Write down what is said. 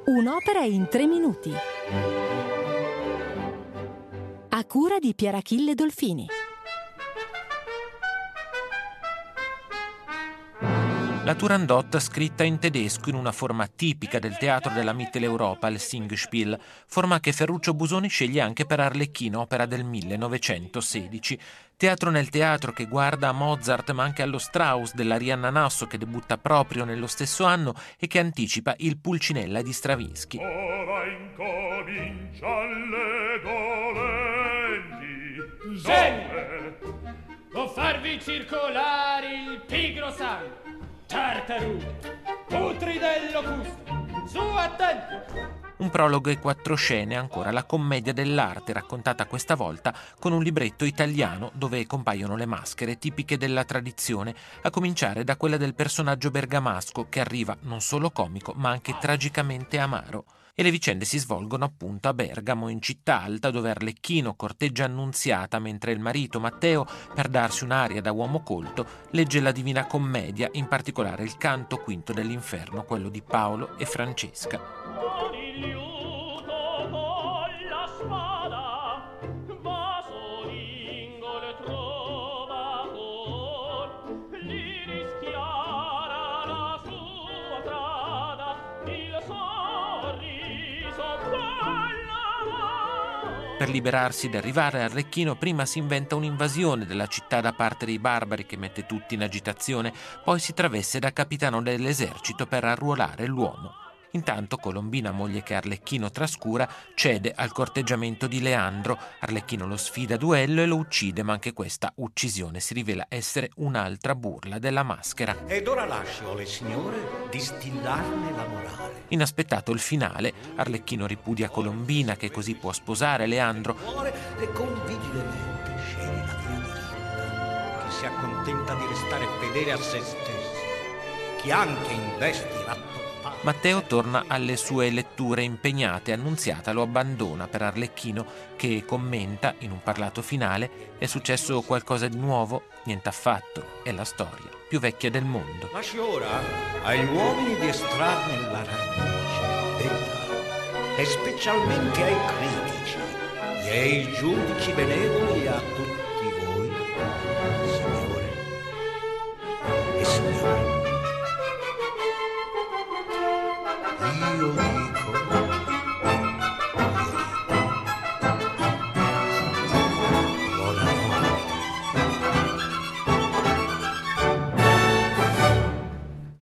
Un'opera in 3 minuti. A cura di Pierachille Dolfini. La Turandot, scritta in tedesco in una forma tipica del teatro della Mitteleuropa, il Singspiel, forma che Ferruccio Busoni sceglie anche per Arlecchino, opera del 1916. Teatro nel teatro che guarda a Mozart ma anche allo Strauss dell'Arianna Nasso, che debutta proprio nello stesso anno e che anticipa il Pulcinella di Stravinsky. Ora incomincia le dolenti Sempre può farvi circolare il pigro sangue, tartarughe, putridello custo, su attento! Un prologo e 4 scene, ancora la commedia dell'arte, raccontata questa volta con un libretto italiano dove compaiono le maschere tipiche della tradizione, a cominciare da quella del personaggio bergamasco che arriva non solo comico ma anche tragicamente amaro. E le vicende si svolgono appunto a Bergamo, in città alta, dove Arlecchino corteggia Annunziata mentre il marito Matteo, per darsi un'aria da uomo colto, legge la Divina Commedia, in particolare il canto quinto dell'Inferno, quello di Paolo e Francesca. Per liberarsi ed arrivare a Arlecchino prima si inventa un'invasione della città da parte dei barbari che mette tutti in agitazione, poi si traveste da capitano dell'esercito per arruolare l'uomo. Intanto Colombina, moglie che Arlecchino trascura, cede al corteggiamento di Leandro. Arlecchino lo sfida a duello e lo uccide, ma anche questa uccisione si rivela essere un'altra burla della maschera. Ed ora lascio alle signore distillarne la morale. Inaspettato il finale, Arlecchino ripudia Colombina, che così può sposare Leandro. E convigilemente sceglie la via diritta, chi si accontenta di restare fedele a se stesso, chi anche investi rattoppare. Matteo torna alle sue letture impegnate, Annunziata lo abbandona per Arlecchino, che commenta in un parlato finale: è successo qualcosa di nuovo? Niente affatto, è la storia più vecchia del mondo. Lasci ora agli uomini di estrarne la radice, bella, e specialmente ai critici e ai giudici benevoli e a tutti voi, signore e signore. Io